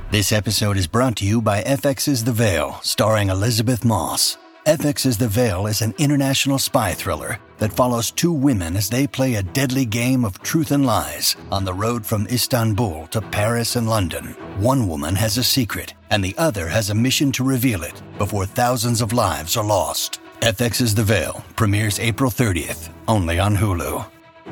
This episode is brought to you by FX's The Veil, starring Elizabeth Moss. FX's The Veil is an international spy thriller that follows two women as they play a deadly game of truth and lies on the road from Istanbul to Paris and London. One woman has a secret, and the other has a mission to reveal it before thousands of lives are lost. FX's The Veil premieres April 30th, only on Hulu.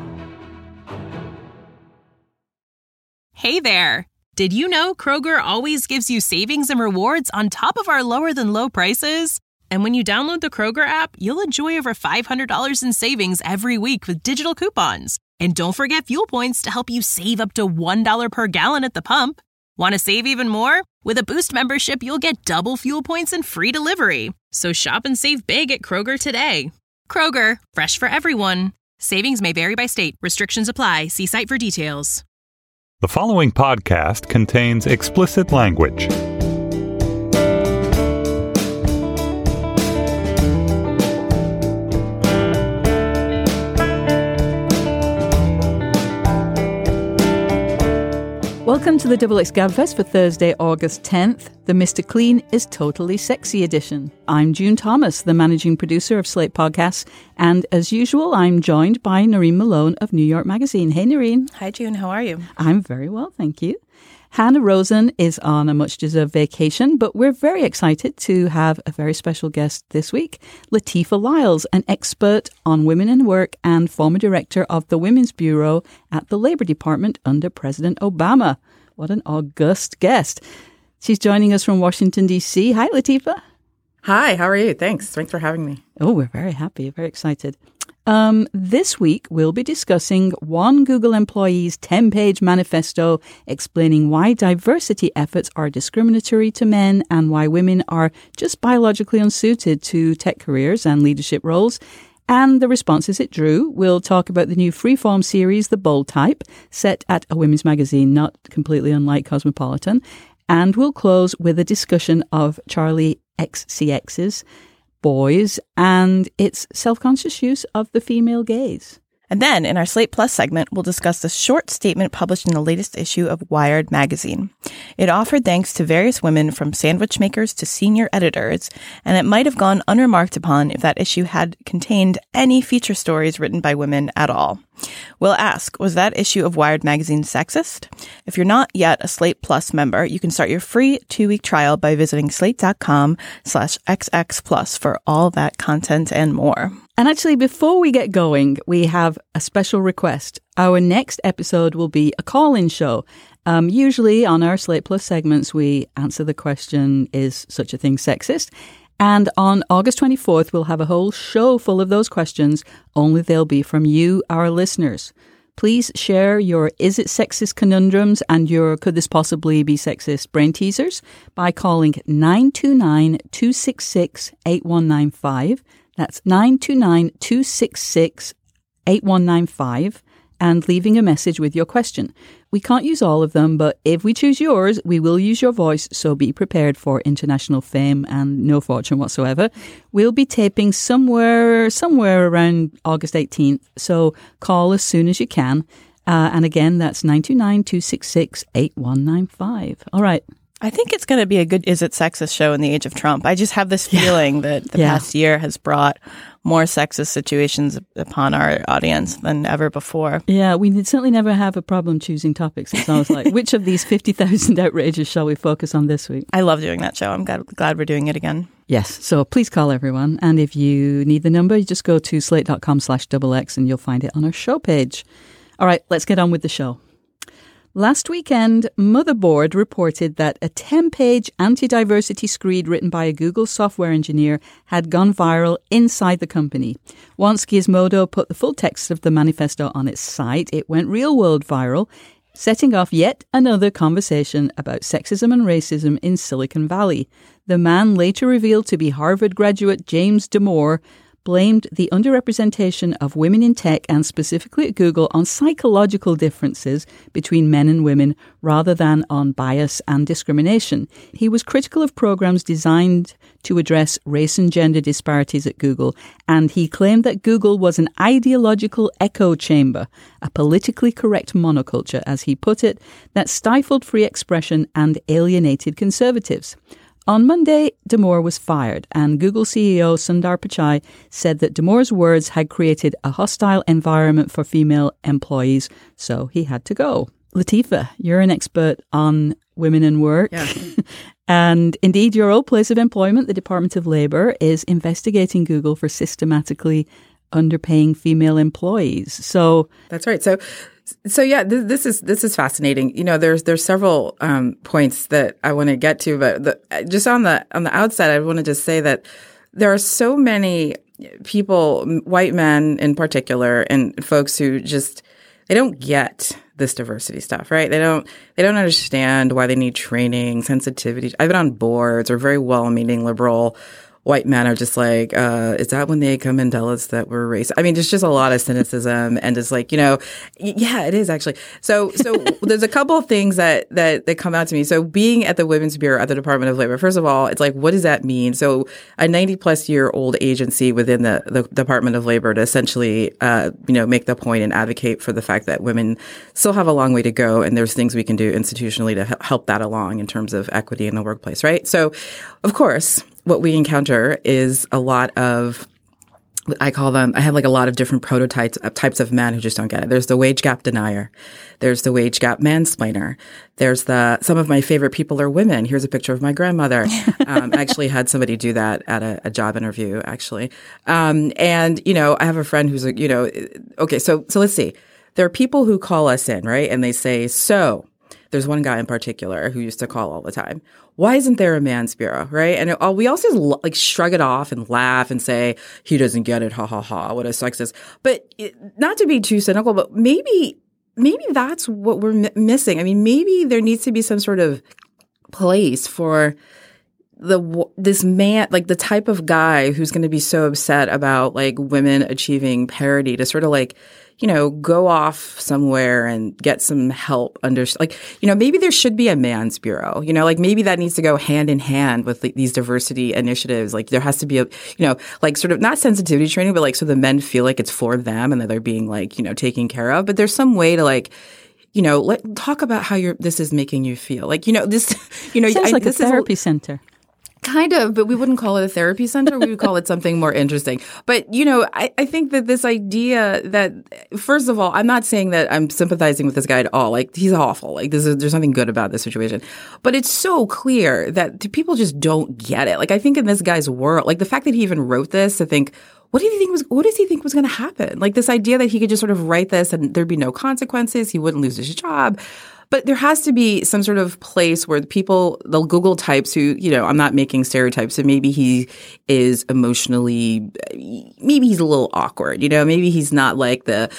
Hey there! Did you know Kroger always gives you savings and rewards on top of our lower-than-low prices? And when you download the Kroger app, you'll enjoy over $500 in savings every week with digital coupons. And don't forget fuel points to help you save up to $1 per gallon at the pump. Want to save even more? With a Boost membership, you'll get double fuel points and free delivery. So shop and save big at Kroger today. Kroger, fresh for everyone. Savings may vary by state. Restrictions apply. See site for details. The following podcast contains explicit language. Welcome to the XX Gabfest for Thursday, August 10th, the Mr. Clean is Totally Sexy edition. I'm June Thomas, the managing producer of Slate Podcasts, and as usual, I'm joined by Noreen Malone of New York Magazine. Hey, Noreen. Hi, June. How are you? I'm very well, thank you. Hannah Rosen is on a much-deserved vacation, but we're very excited to have a very special guest this week, Latifah Lyles, an expert on women in work and former director of the Women's Bureau at the Labor Department under President Obama. What an august guest. She's joining us from Washington, D.C. Hi, Latifah. Hi, how are you? Thanks for having me. Oh, we're very happy, very excited. This week, we'll be discussing one Google employee's 10-page manifesto explaining why diversity efforts are discriminatory to men and why women are just biologically unsuited to tech careers and leadership roles, and the responses it drew. We'll talk about the new freeform series, The Bold Type, set at a women's magazine, not completely unlike Cosmopolitan, and we'll close with a discussion of Charli XCX's Boys and its self-conscious use of the female gaze. And then, in our Slate Plus segment, we'll discuss the short statement published in the latest issue of Wired magazine. It offered thanks to various women from sandwich makers to senior editors, and it might have gone unremarked upon if that issue had contained any feature stories written by women at all. We'll ask, was that issue of Wired magazine sexist? If you're not yet a Slate Plus member, you can start your free 2-week trial by visiting slate.com/xxplus for all that content and more. And actually, before we get going, we have a special request. Our next episode will be a call-in show. Usually on our Slate Plus segments, we answer the question, is such a thing sexist? And on August 24th, we'll have a whole show full of those questions, only they'll be from you, our listeners. Please share your is it sexist conundrums and your could this possibly be sexist brain teasers by calling 929-266-8195. That's 929-266-8195 and leaving a message with your question. We can't use all of them, but if we choose yours, we will use your voice, so be prepared for international fame and no fortune whatsoever. We'll be taping somewhere around August 18th, so call as soon as you can. And again, that's 929-266-8195. All right. I think it's going to be a good Is It Sexist show in the age of Trump. I just have this feeling that the past year has brought more sexist situations upon our audience than ever before. Yeah, we certainly never have a problem choosing topics. It's always like, which of these 50,000 outrages shall we focus on this week? I love doing that show. I'm glad we're doing it again. Yes, so please call everyone. And if you need the number, you just go to slate.com/XX and you'll find it on our show page. All right, let's get on with the show. Last weekend, Motherboard reported that a 10-page anti-diversity screed written by a Google software engineer had gone viral inside the company. Once Gizmodo put the full text of the manifesto on its site, it went real-world viral, setting off yet another conversation about sexism and racism in Silicon Valley. The man later revealed to be Harvard graduate James Damore, blamed the underrepresentation of women in tech and specifically at Google on psychological differences between men and women rather than on bias and discrimination. He was critical of programs designed to address race and gender disparities at Google, and he claimed that Google was an ideological echo chamber, a politically correct monoculture, as he put it, that stifled free expression and alienated conservatives. On Monday, Damore was fired, and Google CEO Sundar Pichai said that Damore's words had created a hostile environment for female employees, so he had to go. Latifa, you're an expert on women in work. Yeah. And indeed, your old place of employment, the Department of Labor, is investigating Google for systematically underpaying female employees. So that's right. So yeah, this is fascinating. You know, there's several points that I want to get to, but just on the outset, I want to just say that there are so many people, white men in particular, and folks who just they don't get this diversity stuff, right? They don't understand why they need training, sensitivity. I've been on boards or very well-meaning liberal white men are just like, is that when they come and tell us that we're racist? I mean, there's just a lot of cynicism and it's like, yeah, it is actually. So there's a couple of things that come out to me. So being at the Women's Bureau at the Department of Labor, first of all, it's like, what does that mean? So a 90-plus-year-old agency within the Department of Labor to essentially, make the point and advocate for the fact that women still have a long way to go and there's things we can do institutionally to help that along in terms of equity in the workplace, right? So, of course, what we encounter is a lot of, I have like a lot of different types of men who just don't get it. There's the wage gap denier. There's the wage gap mansplainer. There's some of my favorite people are women. Here's a picture of my grandmother. I actually had somebody do that at a job interview, actually. I have a friend who's like, okay, so let's see. There are people who call us in, right? And they say, so there's one guy in particular who used to call all the time. Why isn't there a man's bureau, right? And we also like shrug it off and laugh and say, he doesn't get it, ha, ha, ha, what a sexist. But not to be too cynical, but maybe that's what we're missing. I mean, maybe there needs to be some sort of place for this man, like the type of guy who's going to be so upset about like women achieving parity to sort of like, go off somewhere and get some help maybe there should be a man's bureau, like maybe that needs to go hand in hand with these diversity initiatives. Like there has to be sort of not sensitivity training, but like so the men feel like it's for them and that they're being like, taken care of. But there's some way to like, talk about how this is making you feel. Like, this, sounds like a therapy center. Kind of, but we wouldn't call it a therapy center. We would call it something more interesting. But, I think that this idea that, first of all, I'm not saying that I'm sympathizing with this guy at all. Like, he's awful. Like, there's nothing good about this situation. But it's so clear that people just don't get it. Like, I think in this guy's world, like the fact that he even wrote this to think, what does he think was going to happen? Like this idea that he could just sort of write this and there'd be no consequences. He wouldn't lose his job. But there has to be some sort of place where the Google types who, I'm not making stereotypes, so maybe he is emotionally, maybe he's a little awkward, maybe he's not like the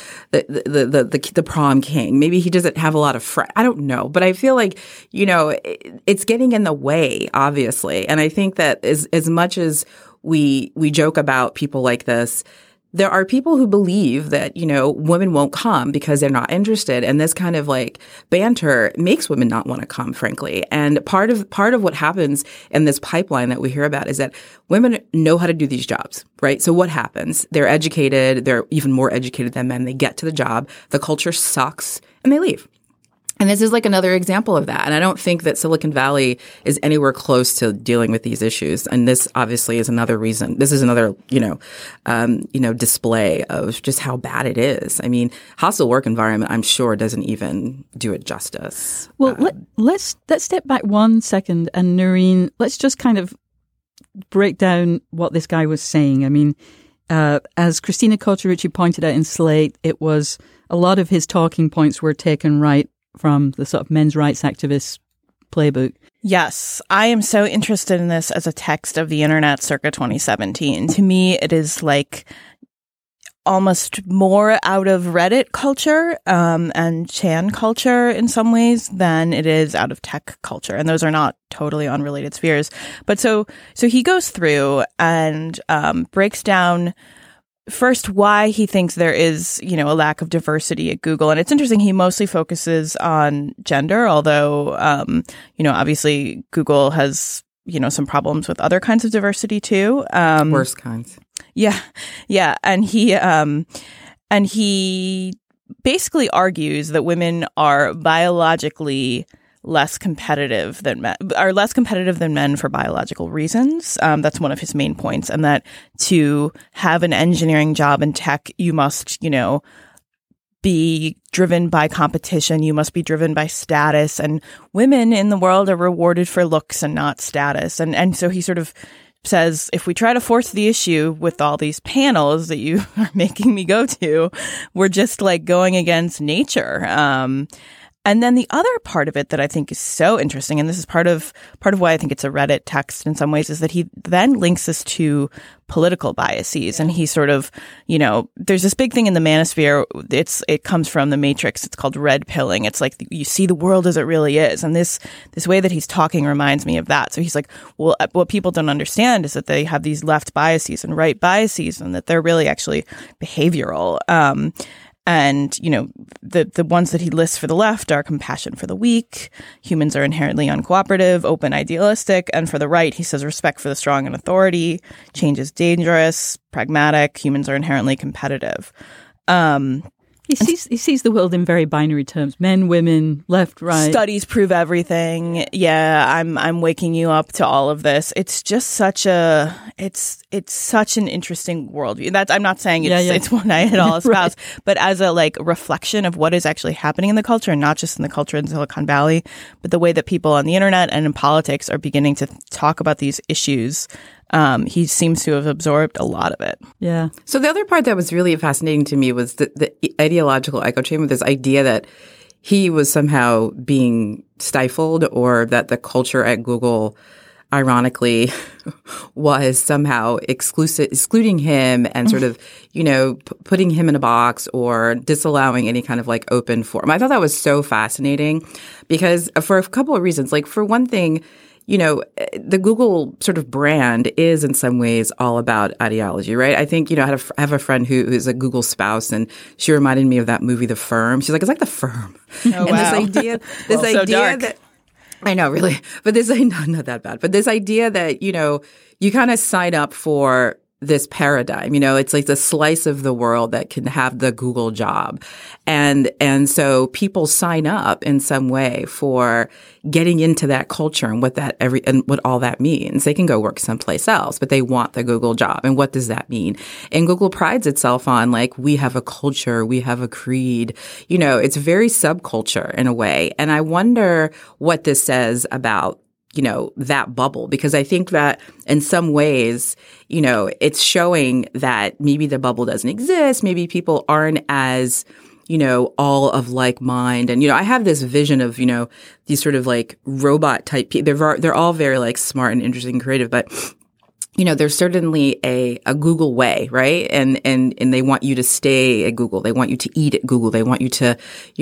prom king. Maybe he doesn't have a lot of friends. I don't know. But I feel like, it's getting in the way, obviously. And I think that as much as we joke about people like this, there are people who believe that, women won't come because they're not interested. And this kind of like banter makes women not want to come, frankly. And part of what happens in this pipeline that we hear about is that women know how to do these jobs, right? So what happens? They're educated. They're even more educated than men. They get to the job. The culture sucks and they leave. And this is like another example of that. And I don't think that Silicon Valley is anywhere close to dealing with these issues. And this obviously is another reason. This is another, display of just how bad it is. I mean, hostile work environment, I'm sure, doesn't even do it justice. Well, let's step back 1 second. And Noreen, let's just kind of break down what this guy was saying. I mean, as Christina Cauterucci pointed out in Slate, it was a lot of his talking points were taken right from the sort of men's rights activists playbook. Yes, I am so interested in this as a text of the internet circa 2017. To me, it is like almost more out of Reddit culture and Chan culture in some ways than it is out of tech culture. And those are not totally unrelated spheres. But so he goes through and breaks down first why he thinks there is, a lack of diversity at Google. And it's interesting, he mostly focuses on gender, although, obviously Google has, some problems with other kinds of diversity too. Worse kinds. Yeah. Yeah. And he basically argues that women are biologically less competitive than men for biological reasons. That's one of his main points. And that to have an engineering job in tech, you must, be driven by competition. You must be driven by status. And women in the world are rewarded for looks and not status. And so he sort of says, if we try to force the issue with all these panels that you are making me go to, we're just like going against nature. And then the other part of it that I think is so interesting, and this is part of why I think it's a Reddit text in some ways, is that he then links this to political biases. And he sort of, there's this big thing in the manosphere. It comes from the Matrix. It's called red pilling. It's like you see the world as it really is. And this way that he's talking reminds me of that. So he's like, well, what people don't understand is that they have these left biases and right biases, and that they're really actually behavioral. And, the ones that he lists for the left are compassion for the weak, humans are inherently uncooperative, open, idealistic. And for the right, he says respect for the strong and authority, change is dangerous, pragmatic, humans are inherently competitive. He sees the world in very binary terms: men, women, left, right. Studies prove everything. Yeah, I'm waking you up to all of this. It's just such it's such an interesting worldview. I'm not saying it's one I at all espouse, right. But as a reflection of what is actually happening in the culture, and not just in the culture in Silicon Valley, but the way that people on the internet and in politics are beginning to talk about these issues. He seems to have absorbed a lot of it. Yeah. So the other part that was really fascinating to me was the ideological echo chamber, this idea that he was somehow being stifled, or that the culture at Google, ironically, was somehow excluding him and sort of, putting him in a box or disallowing any kind of open forum. I thought that was so fascinating because for a couple of reasons. For one thing, the Google sort of brand is in some ways all about ideology, right? I think, I have a friend who is a Google spouse, and she reminded me of that movie, The Firm. She's like, it's like The Firm. Oh, and wow. this idea dark. that, I know, really, but not that bad. But this idea that, you kind of sign up for this paradigm, it's like the slice of the world that can have the Google job. And so people sign up in some way for getting into that culture and what all that means. They can go work someplace else, but they want the Google job. And what does that mean? And Google prides itself on we have a culture, we have a creed. It's very subculture in a way. And I wonder what this says about that bubble, because I think that in some ways, it's showing that maybe the bubble doesn't exist. Maybe people aren't as, all of like mind. And, I have this vision of, these sort of robot type people. They're all very smart and interesting and creative, but there's certainly a Google way, right? And they want you to stay at Google. They want you to eat at Google. They want you to,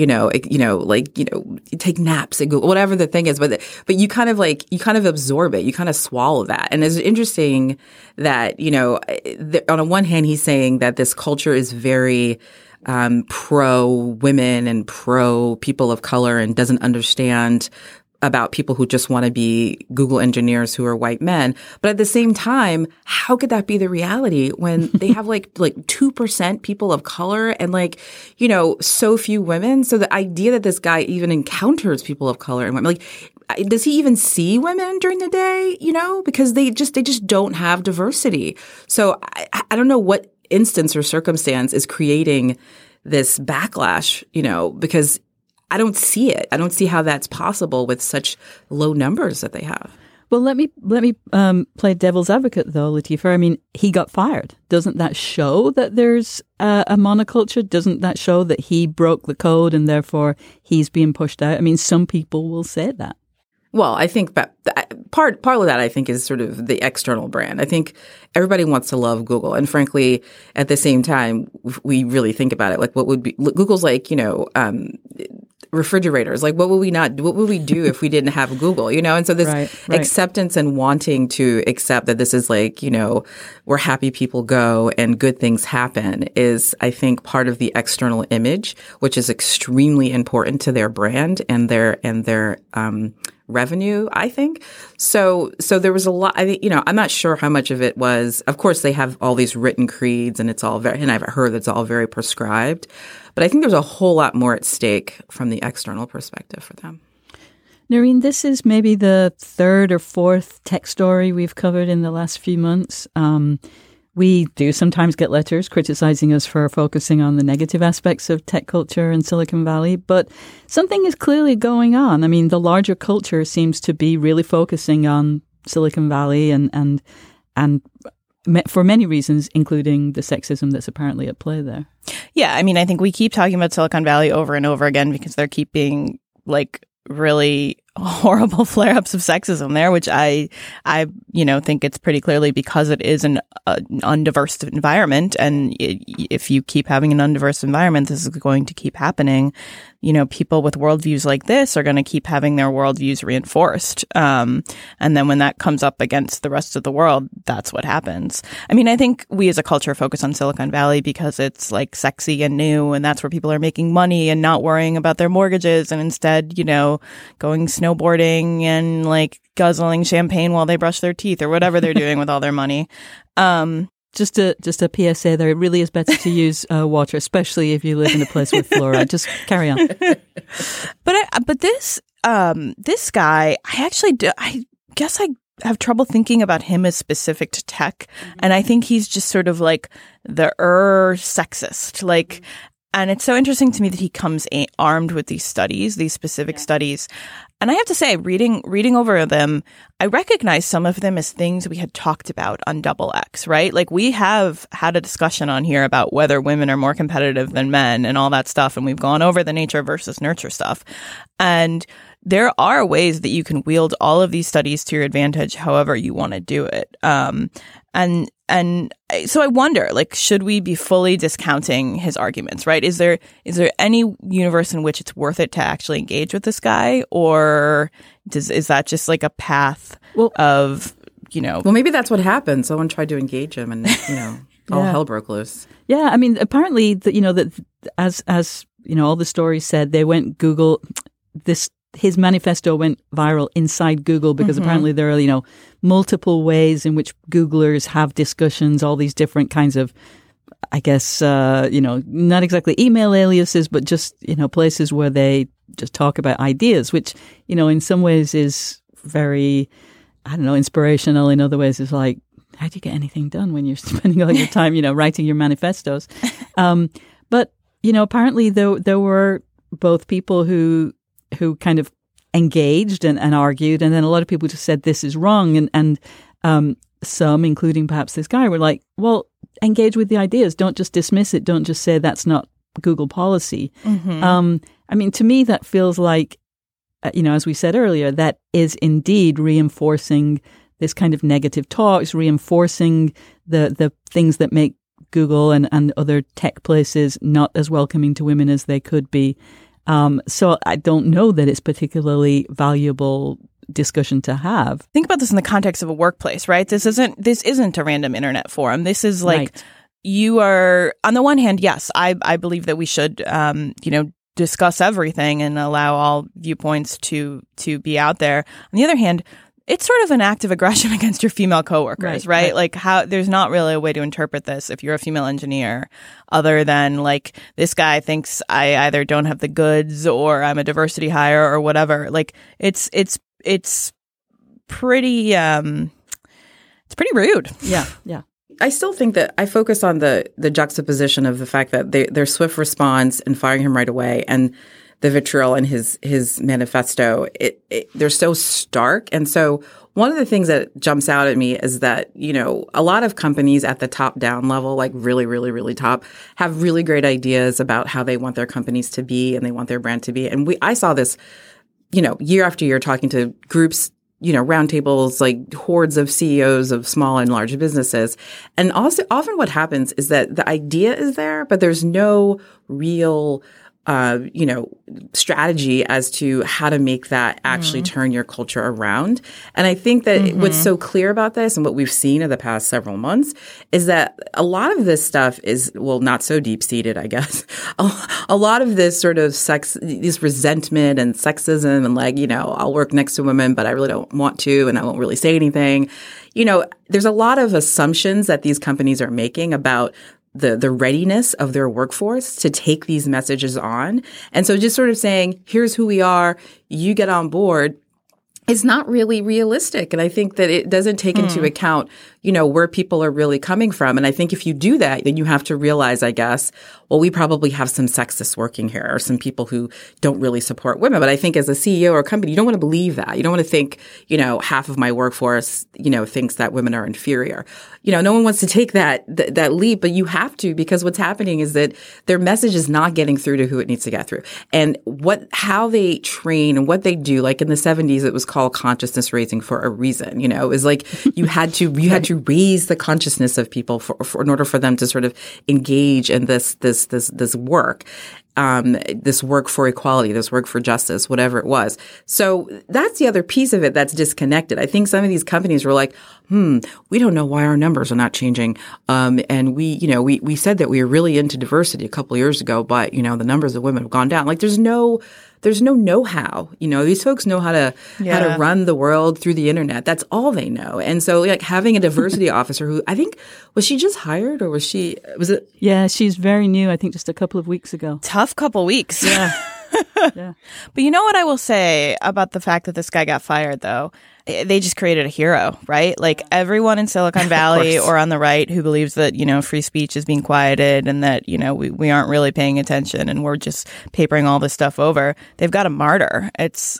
take naps at Google, whatever the thing is. But you kind of absorb it. You kind of swallow that. And it's interesting that, on the one hand, he's saying that this culture is very pro women and pro people of color and doesn't understand about people who just want to be Google engineers who are white men. But at the same time, how could that be the reality when they have 2% people of color and so few women? So the idea that this guy even encounters people of color and women, does he even see women during the day? Because they just don't have diversity. So I don't know what instance or circumstance is creating this backlash, because I don't see it. I don't see how that's possible with such low numbers that they have. Well, let me play devil's advocate, though, Lateefah. I mean, he got fired. Doesn't that show that there's a monoculture? Doesn't that show that he broke the code and therefore he's being pushed out? I mean, some people will say that. Well, I think part of that, I think, is sort of the external brand. I think everybody wants to love Google. And frankly, at the same time, we really think about it. What would be – Google's refrigerators. Like, what would we do if we didn't have Google, And so this acceptance and wanting to accept that this is like, where happy people go and good things happen is, I think, part of the external image, which is extremely important to their brand and their revenue, I think. So there was a lot, I think, I'm not sure how much of it was, of course, they have all these written creeds and it's all and I've heard it's all very prescribed, but I think there's a whole lot more at stake from the external perspective for them. Noreen, this is maybe the third or fourth tech story we've covered in the last few months. We do sometimes get letters criticizing us for focusing on the negative aspects of tech culture in Silicon Valley, but something is clearly going on. I mean, the larger culture seems to be really focusing on Silicon Valley and for many reasons, including the sexism that's apparently at play there. Yeah, I mean, I think we keep talking about Silicon Valley over and over again because they're keeping really horrible flare-ups of sexism there, which I think it's pretty clearly because it is an undiverse environment, and if you keep having an undiverse environment, this is going to keep happening. People with worldviews like this are going to keep having their worldviews reinforced, and then when that comes up against the rest of the world, that's what happens. I mean, I think we as a culture focus on Silicon Valley because it's like sexy and new, and that's where people are making money and not worrying about their mortgages, and instead, going snowboarding and like guzzling champagne while they brush their teeth or whatever they're doing with all their money. Just a PSA there. It really is better to use water, especially if you live in a place with fluoride. Just carry on. But this guy, I guess I have trouble thinking about him as specific to tech, and I think he's just sort of like the sexist, And it's so interesting to me that he comes armed with these specific studies. And I have to say, reading over them, I recognize some of them as things we had talked about on Double X, right? Like, we have had a discussion on here about whether women are more competitive than men and all that stuff. And we've gone over the nature versus nurture stuff. And there are ways that you can wield all of these studies to your advantage however you want to do it. And so I wonder, should we be fully discounting his arguments, right? Is there any universe in which it's worth it to actually engage with this guy? Or is that just like a path of, Well, maybe that's what happened. Someone tried to engage him and, all hell broke loose. Yeah. I mean, apparently, that as all the stories said, they went Google his manifesto went viral inside Google because apparently there are, multiple ways in which Googlers have discussions, all these different kinds of, I guess, not exactly email aliases, but just, places where they just talk about ideas, which, in some ways is very, inspirational. In other ways, it's like, how do you get anything done when you're spending all your time, writing your manifestos? But, apparently there were both people who kind of engaged and argued, and then a lot of people just said this is wrong, and some, including perhaps this guy, were like, well, engage with the ideas, don't just dismiss it, don't just say that's not Google policy. I mean, to me that feels like, as we said earlier, that is indeed reinforcing this kind of negative talk, it's reinforcing the things that make Google and other tech places not as welcoming to women as they could be. So I don't know that it's particularly valuable discussion to have. Think about this in the context of a workplace, right? This isn't a random internet forum. This is you are, on the one hand, yes, I believe that we should, discuss everything and allow all viewpoints to be out there. On the other hand, it's sort of an act of aggression against your female coworkers, right? Like, how there's not really a way to interpret this if you're a female engineer other than this guy thinks I either don't have the goods or I'm a diversity hire or whatever. It's pretty rude. Yeah. I still think that I focus on the juxtaposition of the fact that their swift response and firing him right away and the vitriol in his manifesto, they're so stark. And so one of the things that jumps out at me is that, a lot of companies at the top down level, like really, really, really top, have really great ideas about how they want their companies to be and they want their brand to be. And I saw this, year after year talking to groups, roundtables, like hordes of CEOs of small and large businesses. And also often what happens is that the idea is there, but there's no real strategy as to how to make that actually turn your culture around. And I think that what's so clear about this and what we've seen in the past several months is that a lot of this stuff is, well, not so deep-seated, I guess. A lot of this sort of this resentment and sexism and I'll work next to women, but I really don't want to and I won't really say anything. There's a lot of assumptions that these companies are making about the readiness of their workforce to take these messages on. And so just sort of saying, here's who we are, you get on board, is not really realistic. And I think that it doesn't take into account, where people are really coming from. And I think if you do that, then you have to realize, I guess, well, we probably have some sexists working here or some people who don't really support women. But I think as a CEO or a company, you don't want to believe that. You don't want to think, half of my workforce, thinks that women are inferior. No one wants to take that leap, but you have to, because what's happening is that their message is not getting through to who it needs to get through. And how they train and what they do, like in the 70s, it was called consciousness raising for a reason. It was like you had to raise the consciousness of people for in order for them to sort of engage in this work. This work for equality, this work for justice, whatever it was. So that's the other piece of it that's disconnected. I think some of these companies were like, we don't know why our numbers are not changing. And we said that we were really into diversity a couple of years ago, but, the numbers of women have gone down. Like there's no know-how. These folks know how to run the world through the internet. That's all they know. And so like having a diversity officer who I think, was she just hired or was it? Yeah, she's very new. I think just a couple of weeks ago. Tough couple weeks. Yeah. Yeah. But you know what I will say about the fact that this guy got fired, though? They just created a hero, right? Like everyone in Silicon Valley or on the right who believes that, free speech is being quieted and that, we aren't really paying attention and we're just papering all this stuff over. They've got a martyr. It's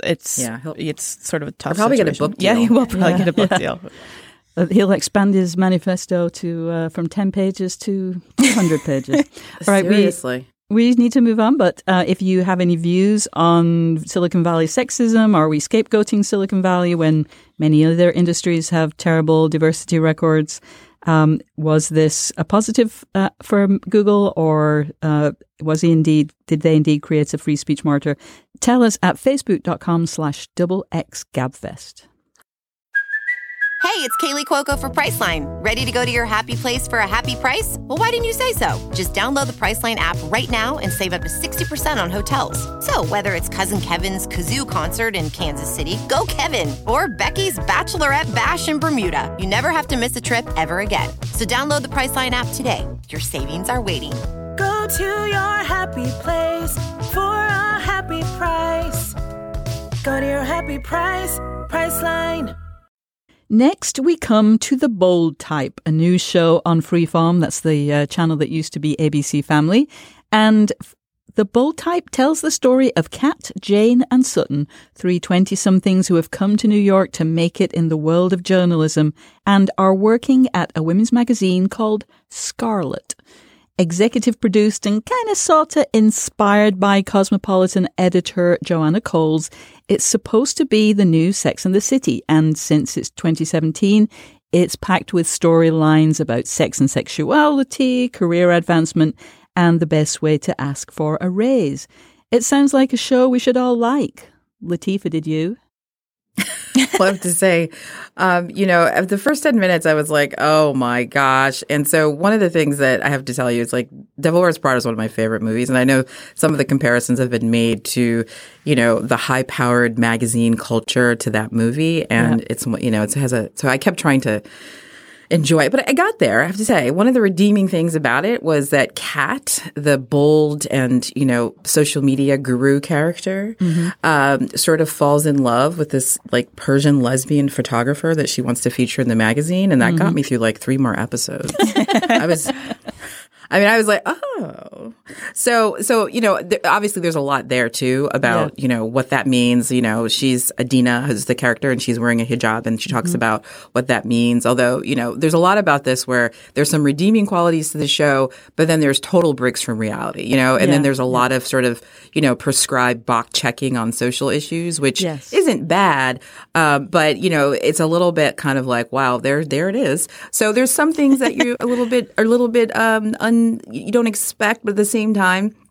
sort of a tough probably situation. Get a book deal. Yeah, he will probably get a book deal. He'll expand his manifesto to from 10 pages to 200 pages. All right, seriously. We need to move on, but if you have any views on Silicon Valley sexism, are we scapegoating Silicon Valley when many other industries have terrible diversity records? Was this a positive for Google, or did they indeed create a free speech martyr? Tell us at facebook.com/XXGabfest. Hey, it's Kaylee Cuoco for Priceline. Ready to go to your happy place for a happy price? Well, why didn't you say so? Just download the Priceline app right now and save up to 60% on hotels. So whether it's Cousin Kevin's Kazoo Concert in Kansas City, go Kevin, or Becky's Bachelorette Bash in Bermuda, you never have to miss a trip ever again. So download the Priceline app today. Your savings are waiting. Go to your happy place for a happy price. Go to your happy price, Priceline. Next, we come to The Bold Type, a news show on Freeform. That's the channel that used to be ABC Family. And The Bold Type tells the story of Kat, Jane, and Sutton, three 20-somethings who have come to New York to make it in the world of journalism and are working at a women's magazine called Scarlet. Executive produced and kind of sort of inspired by Cosmopolitan editor Joanna Coles, it's supposed to be the new Sex and the City, and since it's 2017, it's packed with storylines about sex and sexuality, career advancement, and the best way to ask for a raise. It sounds like a show we should all like. Latifah, did you? Well, I have to say, at the first 10 minutes, I was like, oh my gosh. And so one of the things that I have to tell you is like Devil Wears Prada is one of my favorite movies. And I know some of the comparisons have been made to, the high powered magazine culture to that movie. And it's, so I kept trying to enjoy it. But I got there, I have to say. One of the redeeming things about it was that Kat, the bold and, social media guru character, sort of falls in love with this like Persian lesbian photographer that she wants to feature in the magazine. And that got me through like 3 more episodes. I was like, oh. So obviously there's a lot there too about, what that means. She's Adina, who's the character, and she's wearing a hijab, and she talks about what that means. Although, there's a lot about this where there's some redeeming qualities to the show, but then there's total breaks from reality, and then there's a lot of sort of, prescribed box checking on social issues, which isn't bad. But, it's a little bit kind of like, wow, there it is. So there's some things that you a little bit you don't expect, but at the same time,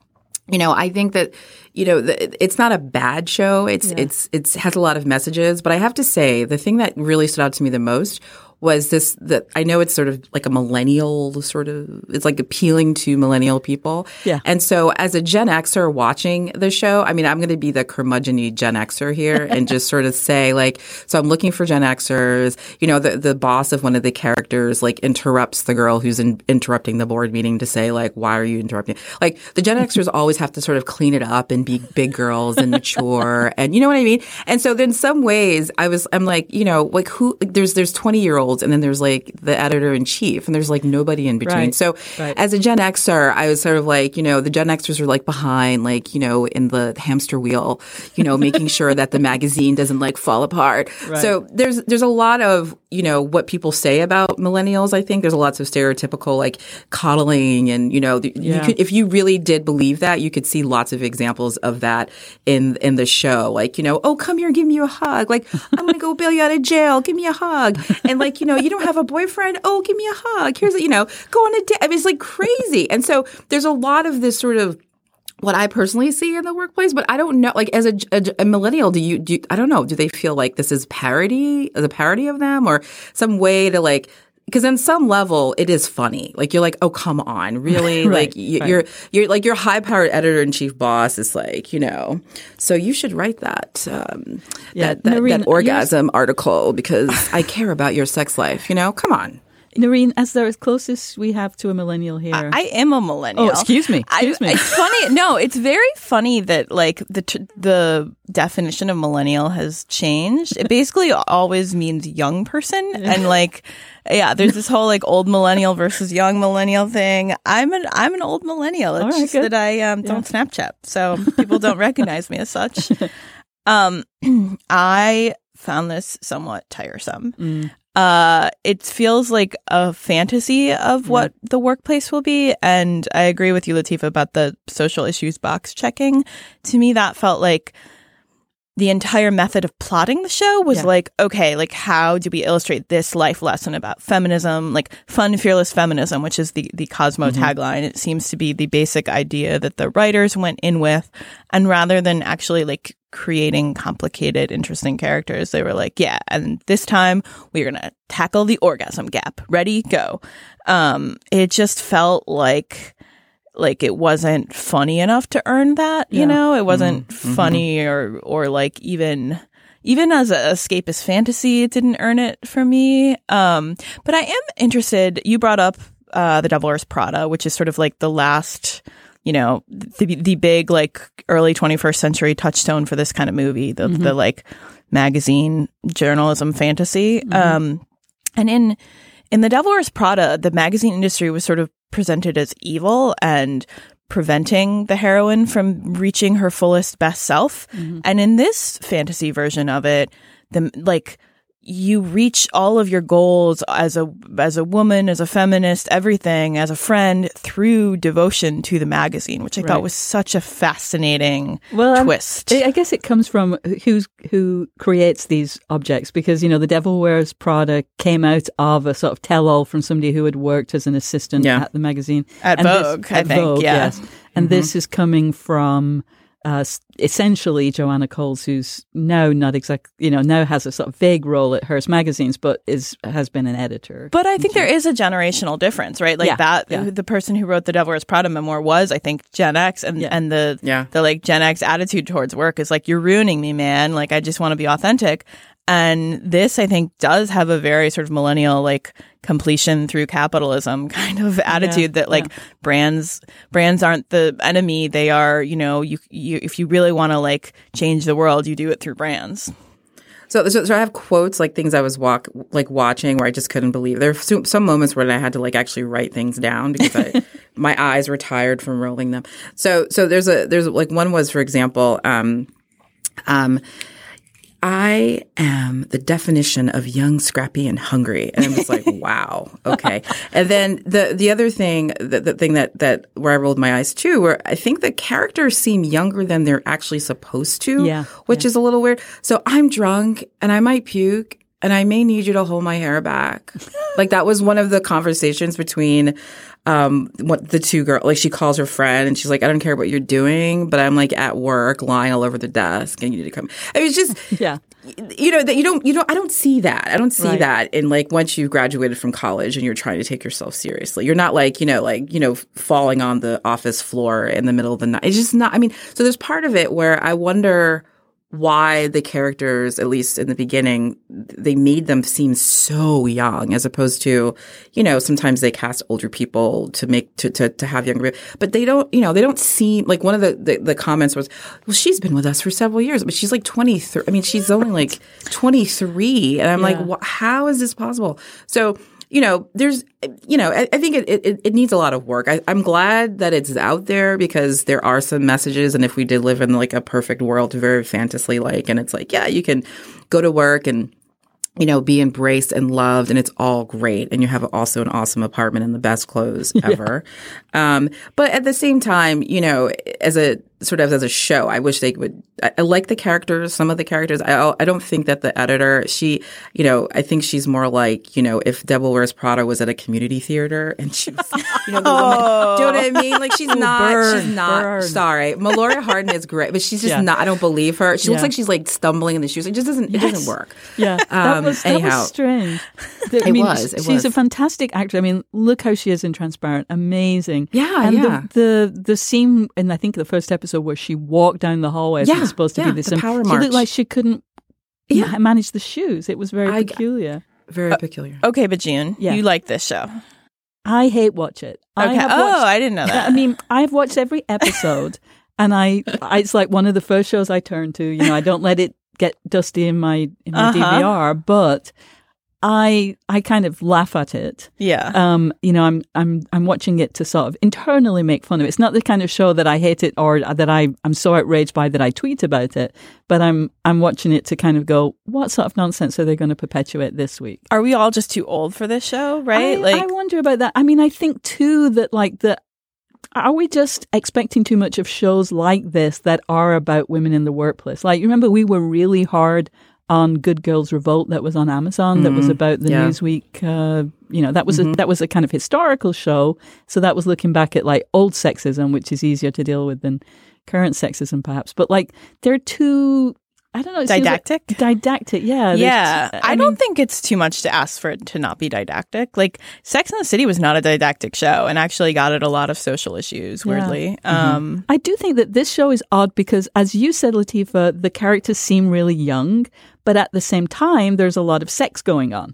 I think that, it's not a bad show. It's has a lot of messages. But I have to say, the thing that really stood out to me the most was that I know it's sort of like a millennial it's like appealing to millennial people. Yeah. And so as a Gen Xer watching the show, I mean, I'm going to be the curmudgeon-y Gen Xer here and just sort of say so I'm looking for Gen Xers. The boss of one of the characters interrupts the girl who's interrupting the board meeting to say why are you interrupting? The Gen Xers always have to sort of clean it up and be big girls and mature and you know what I mean? And so in some ways I'm like, who, there's 20-year-olds and then there's the editor in chief and there's nobody in between. Right. So as a Gen Xer, I was sort of the Gen Xers are behind, in the hamster wheel, making sure that the magazine doesn't fall apart. Right. So there's a lot of, what people say about millennials. I think there's lots of stereotypical coddling and, you could, if you really did believe that, you could see lots of examples of that in the show. Oh, come here, give me a hug. I'm going to go bail you out of jail. Give me a hug. And you don't have a boyfriend? Oh, give me a hug. Here's go on a date. I mean, it's crazy. And so there's a lot of this sort of what I personally see in the workplace, but I don't know, as a millennial, do you, I don't know, do they feel like this is a parody of them or some way to because on some level it is funny. You're oh, come on, really? Right, you're your high-powered editor-in-chief boss is so you should write that Noreen, that orgasm article because I care about your sex life. Come on. Noreen, as the closest we have to a millennial here. I am a millennial. Oh, excuse me. It's funny. No, it's very funny that the definition of millennial has changed. It basically always means young person, and there's this whole old millennial versus young millennial thing. I'm an old millennial. It's just that I don't Snapchat, so people don't recognize me as such. I found this somewhat tiresome. It feels like a fantasy of what the workplace will be. And I agree with you, Latifah, about the social issues box checking. To me, that felt like the entire method of plotting the show was okay, how do we illustrate this life lesson about feminism, fun, fearless feminism, which is the Cosmo tagline. It seems to be the basic idea that the writers went in with. And rather than actually creating complicated, interesting characters, they were and this time we're going to tackle the orgasm gap. Ready, go. It just felt like it wasn't funny enough to earn that, it wasn't funny or even as an escapist fantasy, it didn't earn it for me. But I am interested, you brought up The Devil Wears Prada, which is sort of the last, the big early 21st century touchstone for this kind of movie, the magazine journalism fantasy. And in The Devil Wears Prada, the magazine industry was sort of presented as evil and preventing the heroine from reaching her fullest best self. And in this fantasy version of it, you reach all of your goals as a woman, as a feminist, everything, as a friend through devotion to the magazine, which I thought was such a fascinating twist. I guess it comes from who creates these objects because, The Devil Wears Prada came out of a sort of tell-all from somebody who had worked as an assistant at the magazine. At Vogue, I think, Vogue, yes. And this is coming from essentially Joanna Coles, who's now not exactly, now has a sort of vague role at Hearst Magazines, but has been an editor. But I think there is a generational difference, right? The person who wrote the Devil Wears Prada memoir was, I think, Gen X, and the Gen X attitude towards work is you're ruining me, man. I just want to be authentic. And this, I think, does have a very sort of millennial, completion through capitalism kind of attitude that brands aren't the enemy. They are, you if you really want to change the world, you do it through brands. So I have quotes, things I was watching where I just couldn't believe. There are some moments where I had to actually write things down because my eyes were tired from rolling them. So there's one was, for example, I am the definition of young, scrappy, and hungry. And I'm just wow, okay. And then the other thing, the thing that where I rolled my eyes too, where I think the characters seem younger than they're actually supposed to, which is a little weird. So I'm drunk and I might puke and I may need you to hold my hair back. That was one of the conversations between what the two girls, like she calls her friend and she's like, I don't care what you're doing, but I'm like at work lying all over the desk and you need to come. I mean, it's just, Yeah. you know, that you don't, I don't see that. I don't see Right. that in like once you've graduated from college and you're trying to take yourself seriously. You're not like, falling on the office floor in the middle of the night. It's just not, I mean, so there's part of it where I wonder why the characters, at least in the beginning, they made them seem so young as opposed to, sometimes they cast older people to make, to have younger people. But they don't, they don't seem like one of the comments was, well, she's been with us for several years, but she's like 23. I mean, she's only like 23. And I'm like, how is this possible? So, there's, I think it needs a lot of work. I'm glad that it's out there because there are some messages. And if we did live in like a perfect world, very fantasy-like, and it's like, yeah, you can go to work and, be embraced and loved and it's all great. And you have also an awesome apartment and the best clothes ever. But at the same time, as a show, I wish they would, I like the characters, some of the characters. I don't think that the editor, she, I think she's more like, if Devil Wears Prada was at a community theater and she was, the woman, do you know what I mean? Like she's not, sorry. Maloria Hardin is great, but she's just not, I don't believe her. She looks like she's like stumbling in the shoes. It just doesn't work. Yeah. That was strange. She's a fantastic actor. I mean, look how she is in Transparent. Amazing. Yeah, and the scene in, I think, the first episode where she walked down the hallway as it was supposed to be this, the power she march. looked like she couldn't manage the shoes. It was very peculiar. Very peculiar. Okay, but June, you like this show. I hate watch it. Okay. I didn't know that. I mean, I've watched every episode, and it's like one of the first shows I turn to. I don't let it get dusty in my DVR, but I kind of laugh at it. Yeah. I'm watching it to sort of internally make fun of it. It's not the kind of show that I hate it or that I'm so outraged by that I tweet about it, but I'm watching it to kind of go, what sort of nonsense are they going to perpetuate this week? Are we all just too old for this show, right? I wonder about that. I mean, I think too that are we just expecting too much of shows like this that are about women in the workplace? Like, you remember we were really hard on Good Girls Revolt that was on Amazon that was about the Newsweek, that was a kind of historical show. So that was looking back at like old sexism, which is easier to deal with than current sexism perhaps. But like they're too, I don't know. Didactic? Didactic, yeah. Yeah. I don't think it's too much to ask for it to not be didactic. Like Sex and the City was not a didactic show and actually got at a lot of social issues, weirdly. I do think that this show is odd because, as you said, Latifah, the characters seem really young, but at the same time, there's a lot of sex going on.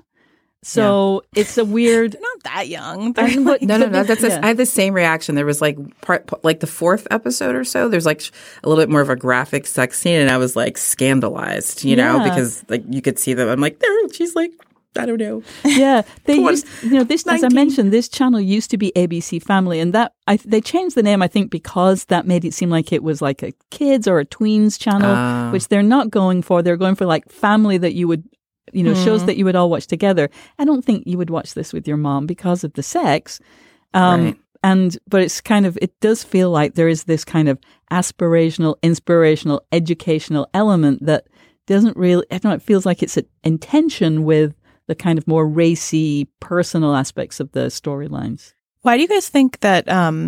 So it's a weird. They're not that young. No. I had the same reaction. There was like the fourth episode or so. There's like a little bit more of a graphic sex scene, and I was like scandalized, because like you could see them. I'm like, she's like, I don't know. Yeah, they used, this 19. As I mentioned, this channel used to be ABC Family, and that they changed the name, I think, because that made it seem like it was like a kids or a tweens channel, which they're not going for. They're going for like family that you would. Shows that you would all watch together. I don't think you would watch this with your mom because of the sex. Right. But it's kind of, it does feel like there is this kind of aspirational, inspirational, educational element that doesn't really, I don't know, it feels like it's in tension with the kind of more racy, personal aspects of the storylines. Why do you guys think that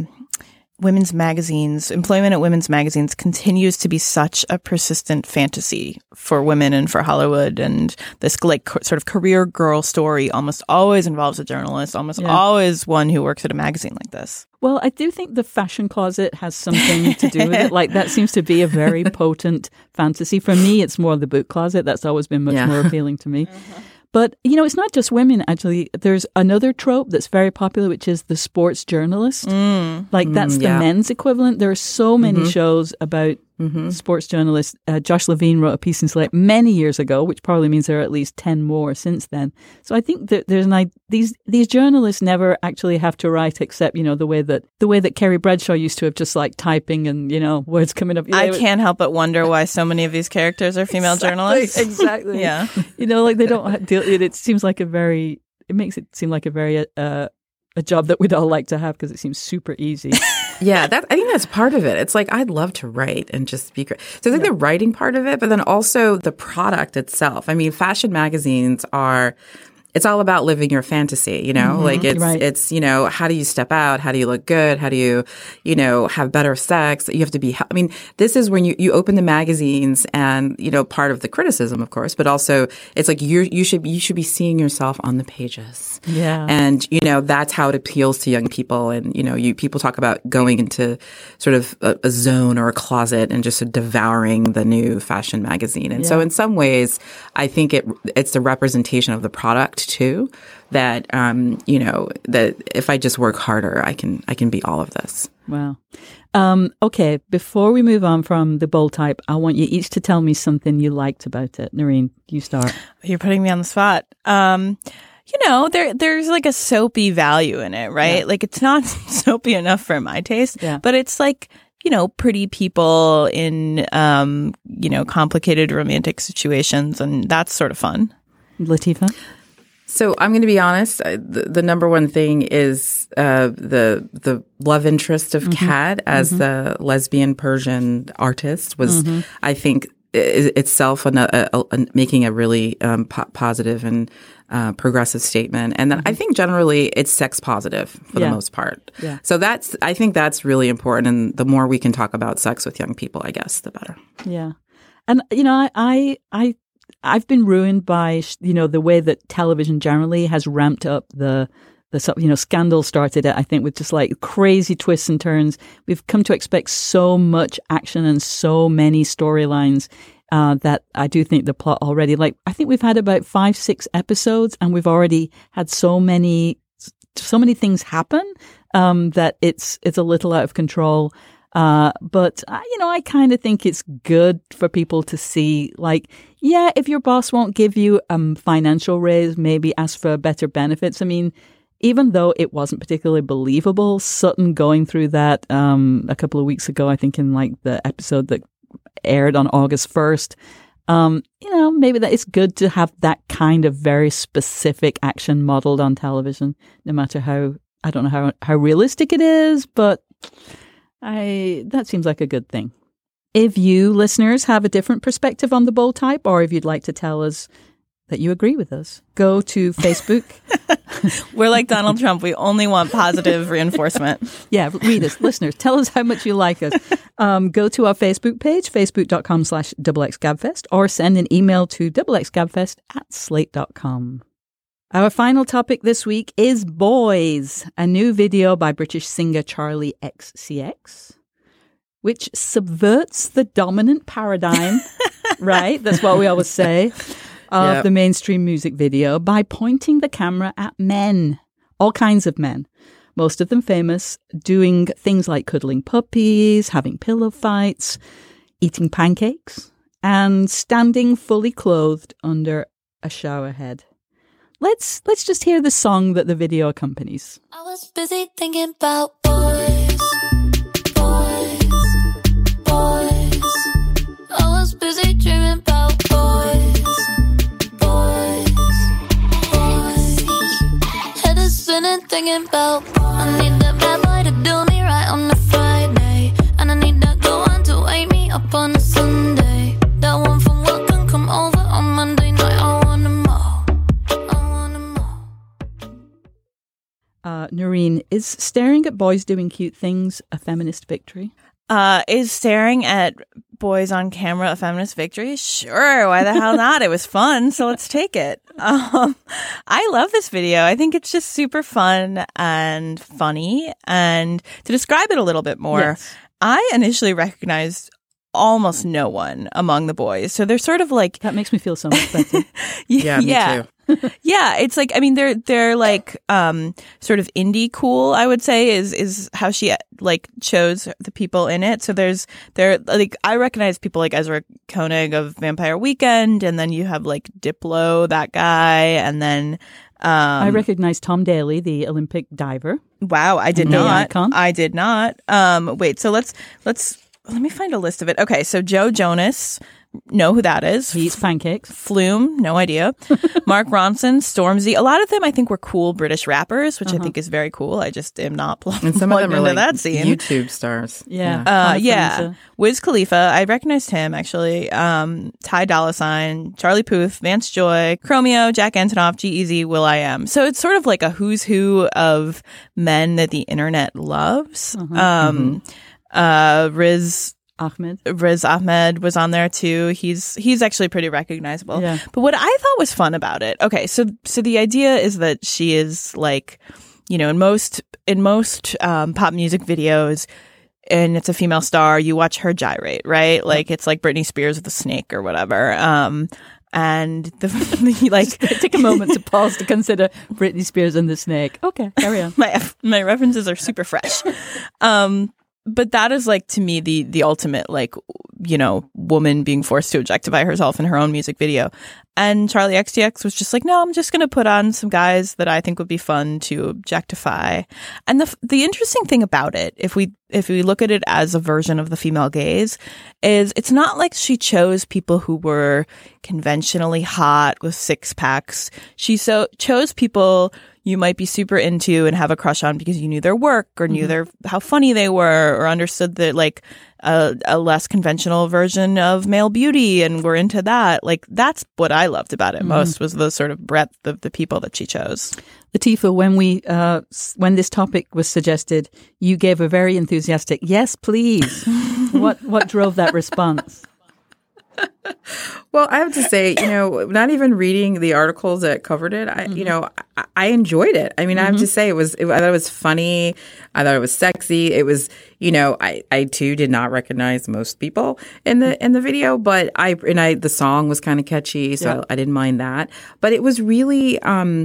women's magazines, employment at women's magazines continues to be such a persistent fantasy for women and for Hollywood? And this like sort of career girl story almost always involves a journalist, almost always one who works at a magazine like this. Well, I do think the fashion closet has something to do with it. Like that seems to be a very potent fantasy. For me, it's more the boot closet. That's always been much more appealing to me. But, it's not just women, actually. There's another trope that's very popular, which is the sports journalist. That's the men's equivalent. There are so many shows about sports journalists. Josh Levine wrote a piece in Slate many years ago, which probably means there are at least 10 more since then. So I think that there's these journalists never actually have to write except, the way that Kerry Bradshaw used to have just like typing and, words coming up. I can't help but wonder why so many of these characters are female journalists. Exactly. Yeah. Like they don't deal it seems like it makes it seem like a very a job that we'd all like to have because it seems super easy. Yeah, I think that's part of it. It's like I'd love to write and just be great. So I think the writing part of it, but then also the product itself. I mean, fashion magazines are, it's all about living your fantasy, you know, like it's, you know, how do you step out? How do you look good? How do you know, have better sex? You have to be, I mean, this is when you open the magazines and, you know, part of the criticism, of course, but also it's like you should be seeing yourself on the pages. Yeah. And, you know, that's how it appeals to young people. And, you know, people talk about going into sort of a zone or a closet and just devouring the new fashion magazine. And so in some ways, I think it's the representation of the product too, that, you know, that if I just work harder, I can be all of this. Wow. Okay. Before we move on from the bold type, I want you each to tell me something you liked about it. Noreen, you start. You're putting me on the spot. You know, there's like a soapy value in it, right? Yeah. Like it's not soapy enough for my taste, but it's like, you know, pretty people in, you know, complicated romantic situations. And that's sort of fun. Latifah? So I'm going to be honest. The number one thing is the love interest of Kat as the lesbian Persian artist was, I think, itself making a really positive and progressive statement. And then I think generally it's sex positive for the most part. Yeah. So I think that's really important. And the more we can talk about sex with young people, I guess, the better. Yeah. And, you know, I've been ruined by, you know, the way that television generally has ramped up the you know, Scandal started it, I think, with just like crazy twists and turns. We've come to expect so much action and so many storylines that I do think the plot already, like, I think we've had about 5-6 episodes and we've already had so many things happen that it's a little out of control. But, you know, I kind of think it's good for people to see, like, yeah, if your boss won't give you a financial raise, maybe ask for better benefits. I mean, even though it wasn't particularly believable, Sutton going through that a couple of weeks ago, I think in like the episode that aired on August 1st, you know, maybe that it's good to have that kind of very specific action modeled on television, no matter how, I don't know how realistic it is, but that seems like a good thing. If you listeners have a different perspective on the bold type, or if you'd like to tell us that you agree with us, go to Facebook. We're like Donald Trump. We only want positive reinforcement. Yeah, read us, listeners. Tell us how much you like us. Go to our Facebook page, facebook.com/XXGabfest, or send an email to xxgabfest@slate.com. Our final topic this week is Boys, a new video by British singer Charlie XCX, which subverts the dominant paradigm, right? That's what we always say, of the mainstream music video by pointing the camera at men, all kinds of men, most of them famous, doing things like cuddling puppies, having pillow fights, eating pancakes, and standing fully clothed under a shower head. Let's just hear the song that the video accompanies. I was busy thinking about boys, boys, boys. I was busy dreaming about boys, boys, boys. Head is spinning thinking about boys. I need that bad boy to do me right on a Friday, and I need that girl one to wake me up on a Sunday. That one from work can come over on Monday night. I want them all. Noreen, is staring at boys doing cute things a feminist victory? Is staring at boys on camera a feminist victory? Sure, why the hell not? It was fun, so let's take it. I love this video. I think it's just super fun and funny. And to describe it a little bit more, I initially recognized almost no one among the boys. So they're sort of like... That makes me feel so much better. Me too. Yeah, it's like, I mean, they're like sort of indie cool, I would say, is how she like chose the people in it. So they're like, I recognize people like Ezra Koenig of Vampire Weekend, and then you have like Diplo, that guy, and then I recognize Tom Daley, the Olympic diver. Wow, I did not. Icon. I did not. Wait, so let me find a list of it. Okay, so Joe Jonas know who that is. He eats pancakes. Flume, no idea. Mark Ronson, Stormzy. A lot of them I think were cool British rappers, which I think is very cool. I just am not plugged And some of them are into like that scene. YouTube stars. Yeah. Wiz Khalifa. I recognized him actually. Ty Dolla $ign, Charlie Puth, Vance Joy, Chromeo, Jack Antonoff, G-Eazy, Will.i.am. So it's sort of like a who's who of men that the internet loves. Riz Ahmed was on there too. He's actually pretty recognizable. Yeah. But what I thought was fun about it, okay, so the idea is that she is like, you know, in most pop music videos, and it's a female star, you watch her gyrate, right? Like it's like Britney Spears with a snake or whatever. And the like take a moment to pause to consider Britney Spears and the snake. Okay, carry on. My references are super fresh. But that is like, to me, the ultimate, like, you know, woman being forced to objectify herself in her own music video. And Charlie XTX was just like, no, I'm just going to put on some guys that I think would be fun to objectify. And the interesting thing about it, if we look at it as a version of the female gaze, is it's not like she chose people who were conventionally hot with six packs. She chose people you might be super into and have a crush on because you knew their work or knew how funny they were or understood that like a less conventional version of male beauty and were into that. Like that's what I loved about it most, was the sort of breadth of the people that she chose. Latifah, when this topic was suggested, you gave a very enthusiastic yes, please. What drove that response? Well, I have to say, you know, not even reading the articles that covered it, I enjoyed it. I mean, I have to say, I thought it was funny. I thought it was sexy. It was, you know, I too did not recognize most people in the video, but the song was kind of catchy, so I didn't mind that. But it was really,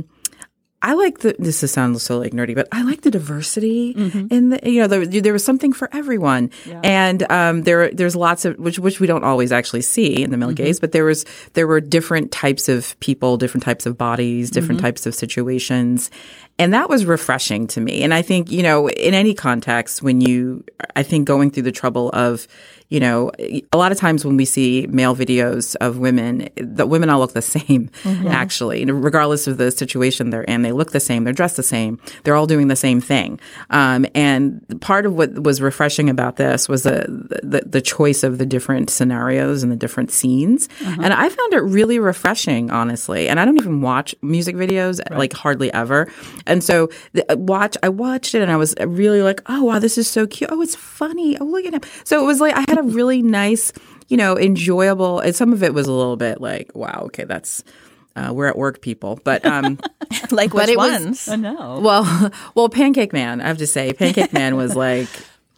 I like this sounds so like nerdy, but I like the diversity in the, you know, there was something for everyone. Yeah. And there's lots of, which we don't always actually see in the male gaze, but there were different types of people, different types of bodies, different types of situations. And that was refreshing to me. And I think, you know, in any context, I think going through the trouble of, you know, a lot of times when we see male videos of women, the women all look the same, actually, regardless of the situation they're in. They look the same. They're dressed the same. They're all doing the same thing. And part of what was refreshing about this was the choice of the different scenarios and the different scenes. And I found it really refreshing, honestly. And I don't even watch music videos, like hardly ever. And so I watched it and I was really like, oh, wow, this is so cute. Oh, it's funny. Oh, look at him. So it was like I had a really nice, you know, enjoyable, and some of it was a little bit like, wow, okay, that's we're at work, people. But like which ones? I know. Well, Pancake Man, I have to say, Pancake Man was like,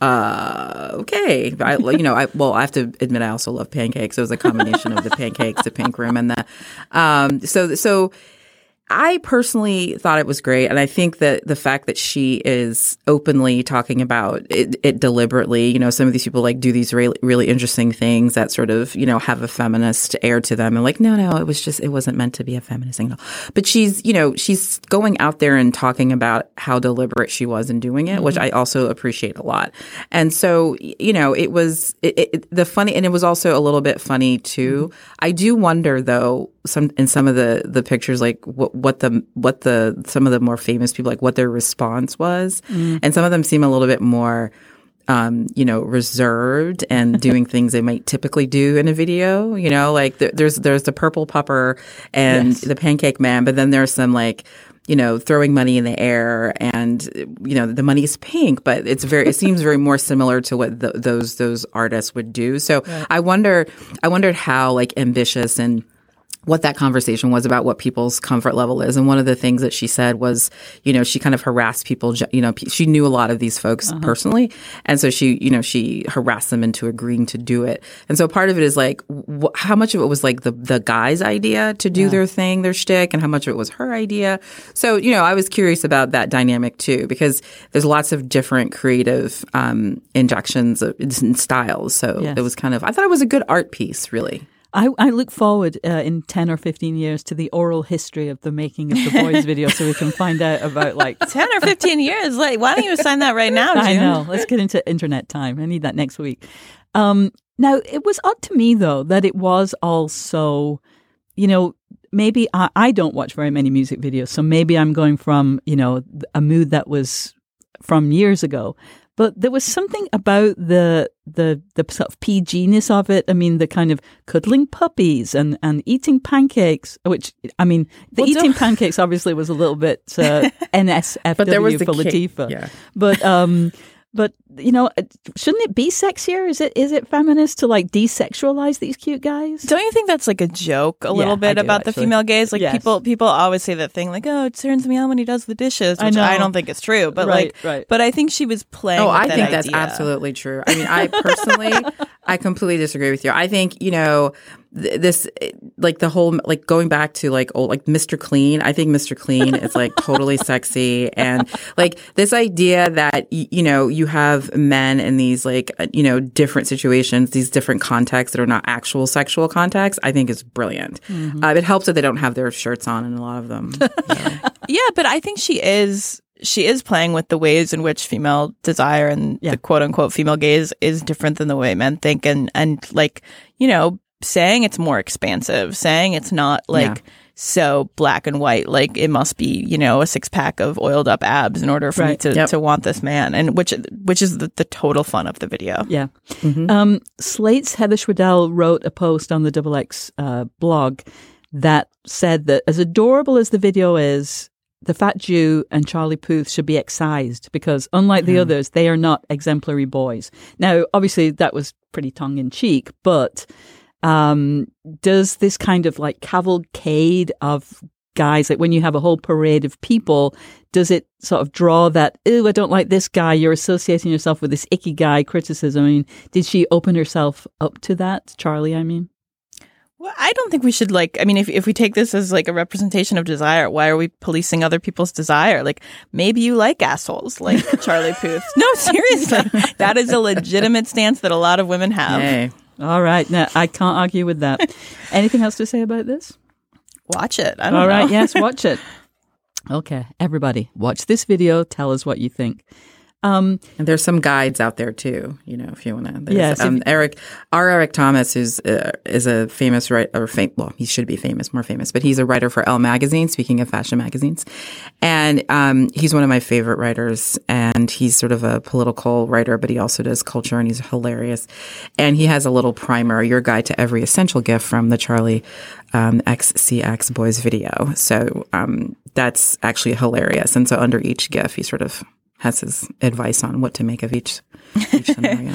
okay. I have to admit I also love pancakes. It was a combination of the pancakes, the pink room, and the so I personally thought it was great. And I think that the fact that she is openly talking about it deliberately, you know, some of these people like do these really, really interesting things that sort of, you know, have a feminist air to them. And like, no, it wasn't meant to be a feminist thing. No. But she's going out there and talking about how deliberate she was in doing it, which I also appreciate a lot. And so, you know, it was the funny, and it was also a little bit funny too. I do wonder though, some of the pictures, like what some of the more famous people, like what their response was. And some of them seem a little bit more, you know, reserved and doing things they might typically do in a video, you know, like there's the purple pupper and the Pancake Man, but then there's some like, you know, throwing money in the air and, you know, the money is pink, but it seems very more similar to what those artists would do. So I wondered how like ambitious and what that conversation was about, what people's comfort level is. And one of the things that she said was, you know, she kind of harassed people, you know, she knew a lot of these folks personally. And so she harassed them into agreeing to do it. And so part of it is like, how much of it was like the guy's idea to do their thing, their shtick, and how much of it was her idea. So, you know, I was curious about that dynamic too, because there's lots of different creative injections and styles. So it was kind of, I thought it was a good art piece, really. I look forward in 10 or 15 years to the oral history of the making of the Boys video so we can find out about 10 or 15 years. Why don't you assign that right now, June? I know. Let's get into internet time. I need that next week. Now, it was odd to me, though, that it was also, maybe I don't watch very many music videos, so maybe I'm going from, a mood that was from years ago. But there was something about the sort of PG-ness of it. I mean, the kind of cuddling puppies and eating pancakes, which, eating pancakes obviously was a little bit NSFW but there was for Latifah. Yeah. But shouldn't it be sexier? Is it feminist to desexualize these cute guys? Don't you think that's a joke a little bit about the female gaze? Yes. People always say that thing oh, it turns me on when he does the dishes, which I don't think is true. But right. but I think she was playing. Oh, with I that think idea. that's absolutely true. I mean, I personally, I completely disagree with you. I think this the whole going back to old Mr. Clean. I think Mr. Clean is totally sexy, and this idea that you have men in these different situations, these different contexts that are not actual sexual contexts, I think is brilliant. Mm-hmm. It helps that they don't have their shirts on in a lot of them. Yeah, but I think she is playing with the ways in which female desire and the quote unquote female gaze is different than the way men think, and saying it's more expansive, saying it's not so black and white, it must be, a 6-pack of oiled up abs in order for me to want this man, and which is the total fun of the video. Yeah. Mm-hmm. Slate's Heather Schwedel wrote a post on the XX blog that said that as adorable as the video is, the Fat Jew and Charlie Puth should be excised because unlike the others, they are not exemplary boys. Now, obviously that was pretty tongue in cheek, but does this kind of cavalcade of guys, when you have a whole parade of people, does it sort of draw that, "Ooh, I don't like this guy, you're associating yourself with this icky guy" criticism? I mean, did she open herself up to that, Charlie, Well, I don't think we should if we take this as a representation of desire, why are we policing other people's desire? Maybe you like assholes like Charlie Puth. No, seriously. That is a legitimate stance that a lot of women have. Hey. All right. No, I can't argue with that. Anything else to say about this? Watch it. I don't know. All right. Yes, watch it. Okay. Everybody, watch this video. Tell us what you think. And there's some guides out there too, if you want to. Yes. Eric Thomas, is a famous writer, he should be more famous, but he's a writer for Elle magazine, speaking of fashion magazines. And he's one of my favorite writers, and he's sort of a political writer, but he also does culture, and he's hilarious. And he has a little primer, your guide to every essential gift from the Charlie XCX Boys video. So that's actually hilarious. And so under each gift, he sort of has his advice on what to make of each scenario.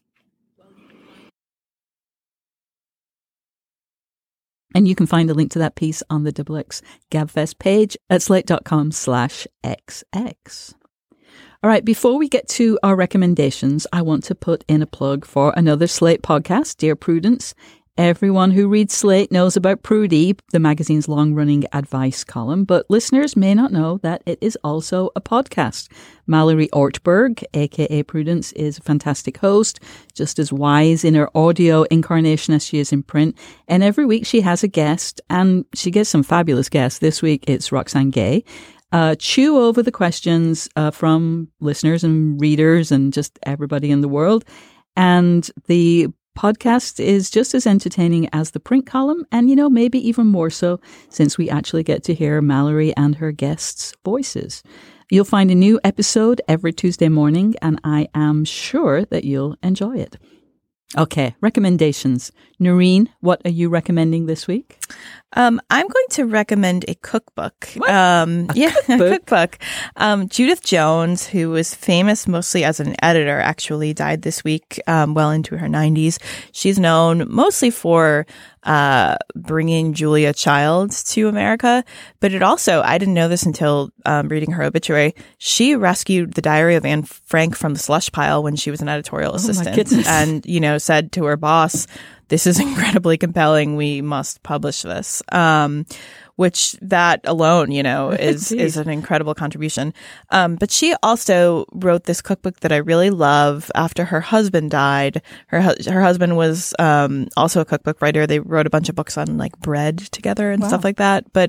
And you can find a link to that piece on the XX Gabfest page at slate.com/XX. All right, before we get to our recommendations, I want to put in a plug for another Slate podcast, Dear Prudence. Everyone who reads Slate knows about Prudy, the magazine's long-running advice column, but listeners may not know that it is also a podcast. Mallory Ortberg, aka Prudence, is a fantastic host, just as wise in her audio incarnation as she is in print. And every week she has a guest, and she gets some fabulous guests. This week it's Roxane Gay. Chew over the questions from listeners and readers and just everybody in the world. And the podcast is just as entertaining as the print column, and maybe even more so since we actually get to hear Mallory and her guests' voices. You'll find a new episode every Tuesday morning, and I am sure that you'll enjoy it. Okay, recommendations. Noreen, what are you recommending this week? I'm going to recommend a cookbook. What? A cookbook. Judith Jones, who was famous mostly as an editor, actually died this week, well into her 90s. She's known mostly for bringing Julia Childs to America, but it also, I didn't know this until reading her obituary, she rescued the Diary of Anne Frank from the slush pile when she was an editorial assistant, and said to her boss, "This is incredibly compelling. We must publish this." which that alone, is an incredible contribution. But she also wrote this cookbook that I really love after her husband died. Her husband was also a cookbook writer. They wrote a bunch of books on like bread together and stuff like that. But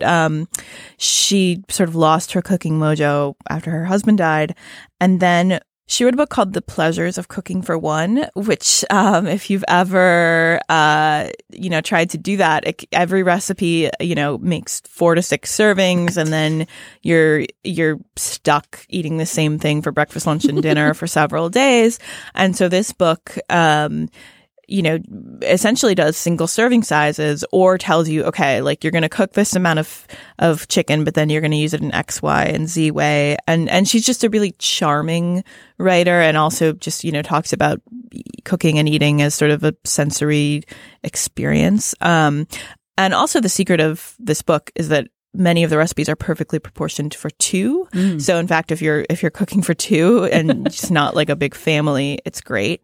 she sort of lost her cooking mojo after her husband died. And then she wrote a book called The Pleasures of Cooking for One, which, if you've ever, tried to do that, every recipe, makes 4 to 6 servings, and then you're stuck eating the same thing for breakfast, lunch, and dinner for several days. And so this book, essentially does single serving sizes, or tells you, okay, like you're going to cook this amount of chicken, but then you're going to use it in X, Y, and Z way. And she's just a really charming writer, and also just, talks about cooking and eating as sort of a sensory experience. And also the secret of this book is that many of the recipes are perfectly proportioned for 2. So in fact, if you're cooking for 2 and it's not like a big family, it's great.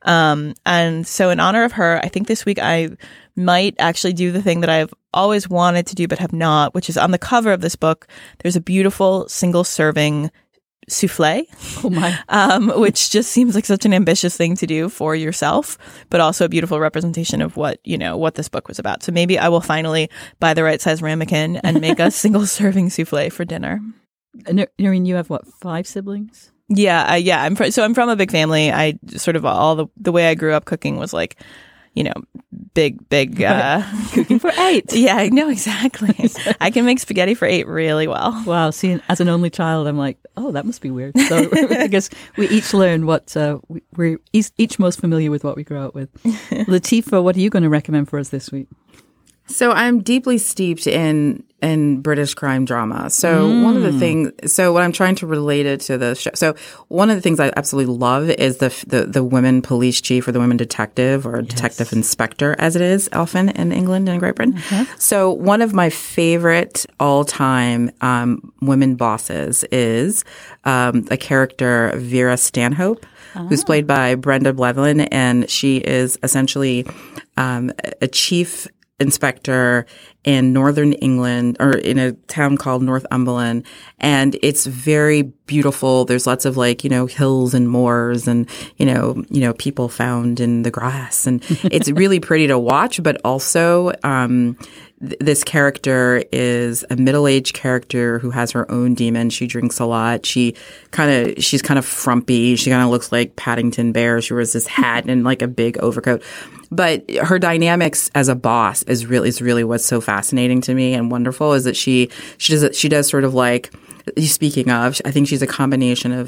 And so in honor of her, I think this week I might actually do the thing that I've always wanted to do but have not, which is on the cover of this book, there's a beautiful single serving souffle. Oh my. Which just seems like such an ambitious thing to do for yourself, but also a beautiful representation of what this book was about. So maybe I will finally buy the right size ramekin and make a single serving souffle for dinner. Noreen, you have 5 siblings? Yeah. I'm from a big family. I sort of the way I grew up cooking was like, big, cooking for 8. Yeah, I know, exactly. I can make spaghetti for 8 really well. Wow. See, as an only child, I'm like, oh, that must be weird. So I guess we each learn what we're each most familiar with what we grew up with. Latifah, what are you going to recommend for us this week? So I'm deeply steeped in British crime drama. So one of the things, what I'm trying to relate it to the show. So one of the things I absolutely love is the women police chief, or the women detective, or detective inspector, as it is often in England and Great Britain. So one of my favorite all-time women bosses is a character, Vera Stanhope, who's played by Brenda Blethyn, and she is essentially a chief inspector in northern England, or in a town called Northumberland, and it's very beautiful. There's lots of hills and moors, and people found in the grass, and it's really pretty to watch. But also, this character is a middle-aged character who has her own demon. She drinks a lot. She's kind of frumpy. She kind of looks like Paddington Bear. She wears this hat and like a big overcoat. But her dynamics as a boss is really what's so fascinating to me and wonderful, is that she does sort of like, speaking of, I think she's a combination of,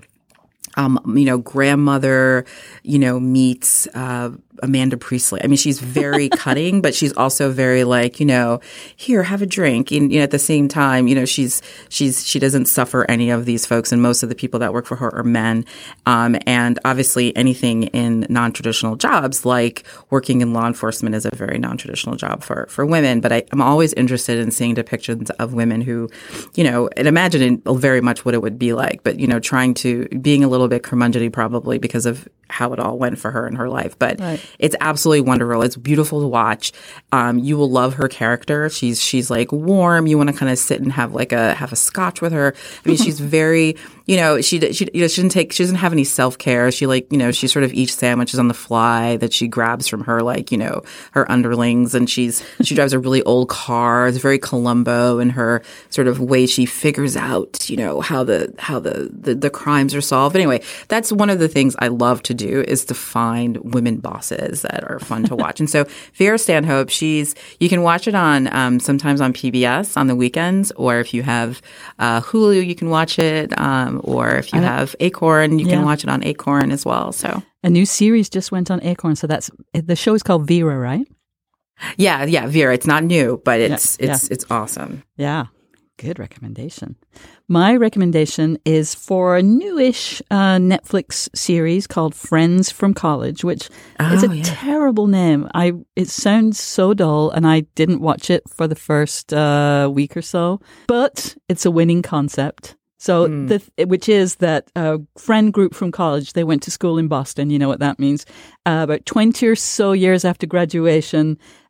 grandmother, meets Amanda Priestley. I mean, she's very cutting, but she's also very like, here, have a drink. And at the same time, she doesn't suffer any of these folks, and most of the people that work for her are men. And obviously anything in non-traditional jobs, like working in law enforcement, is a very non-traditional job for women. But I'm always interested in seeing depictions of women who, and imagine very much what it would be like, but, being a little bit curmudgeony probably because of how it all went for her in her life. But It's absolutely wonderful. It's beautiful to watch. You will love her character. She's like warm. You want to kind of sit and have a scotch with her. I mean, she's very, she doesn't have any self-care. She she sort of eats sandwiches on the fly that she grabs from her, her underlings. And she drives a really old car. It's very Columbo in her sort of way she figures out, how the crimes are solved. Anyway, that's one of the things I love to do, is to find women bosses that are fun to watch. And so Vera Stanhope, you can watch it on sometimes on PBS on the weekends, or if you have Hulu, you can watch it, or if you have Acorn, you can watch it on Acorn as well. So a new series just went on Acorn, so the show is called Vera, right? Yeah, Vera. It's not new, but it's awesome. Yeah. Good recommendation. My recommendation is for a newish Netflix series called Friends from College, which is a terrible name. It sounds so dull, and I didn't watch it for the first week or so, but it's a winning concept. So, which is that a friend group from college, they went to school in Boston. You know what that means. About 20 or so years after graduation,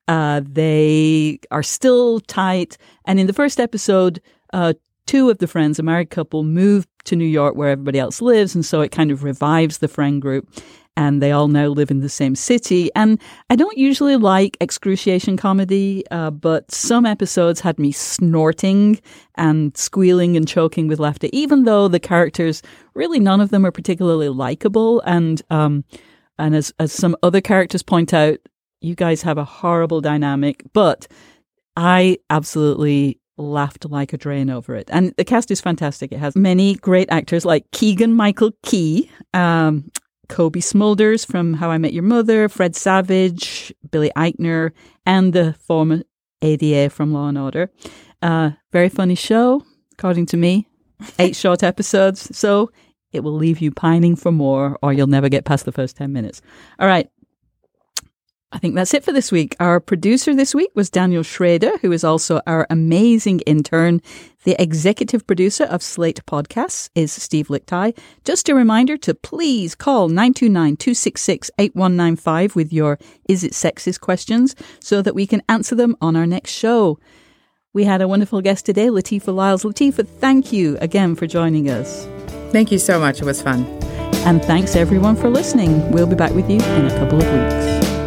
They are still tight. And in the first episode, two of the friends, a married couple, move to New York where everybody else lives. And so it kind of revives the friend group. And they all now live in the same city. And I don't usually like excruciation comedy, but some episodes had me snorting and squealing and choking with laughter, even though the characters, really none of them are particularly likable. And as some other characters point out, you guys have a horrible dynamic, but I absolutely laughed like a drain over it. And the cast is fantastic. It has many great actors like Keegan-Michael Key, Kobe Smulders from How I Met Your Mother, Fred Savage, Billy Eichner, and the former ADA from Law & Order. Very funny show, according to me. 8 short episodes, so it will leave you pining for more, or you'll never get past the first 10 minutes. All right. I think that's it for this week. Our producer this week was Daniel Schrader, who is also our amazing intern. The executive producer of Slate Podcasts is Steve Lichtai. Just a reminder to please call 929-266-8195 with your Is It Sexist questions so that we can answer them on our next show. We had a wonderful guest today, Latifah Lyles. Latifah, thank you again for joining us. Thank you so much. It was fun. And thanks everyone for listening. We'll be back with you in a couple of weeks.